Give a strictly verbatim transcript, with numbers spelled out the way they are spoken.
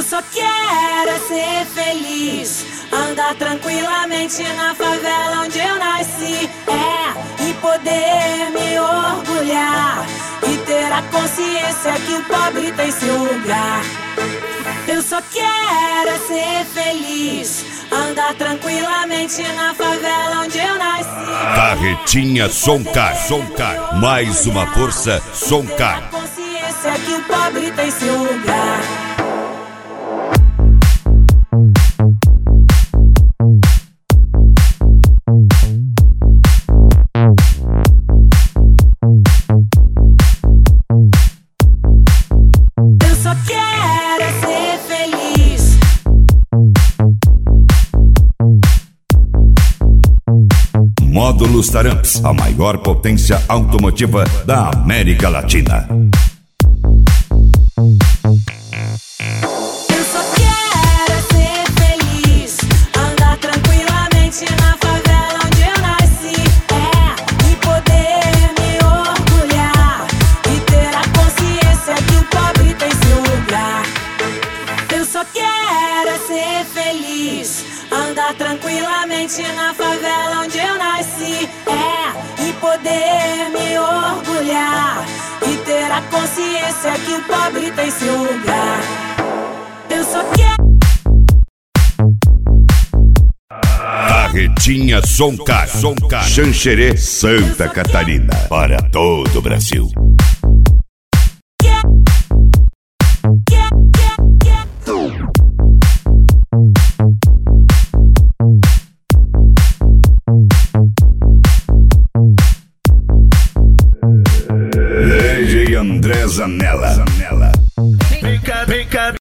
só quero é ser feliz, andar tranquilamente na favela onde eu nasci. É, e poder me orgulhar e ter a consciência que o pobre tem seu lugar. Eu só quero é ser feliz, andar tranquilamente na favela onde eu nasci. Carretinha Soncar, Soncar, mais uma força Soncar. Ter a consciência que o pobre tem seu lugar. Módulos Taramps, a maior potência automotiva da América Latina. Eu só quero ser feliz, andar tranquilamente na favela onde eu nasci. É, e poder me orgulhar e ter a consciência que o pobre tem seu lugar. Eu só quero ser feliz, andar tranquilamente na favela onde eu nasci. É, e poder me orgulhar e ter a consciência que o pobre tem seu lugar. Eu só quero. Carretinha Soncar, Soncar, Xanxerê, Santa Catarina, para todo o Brasil. André Zanella.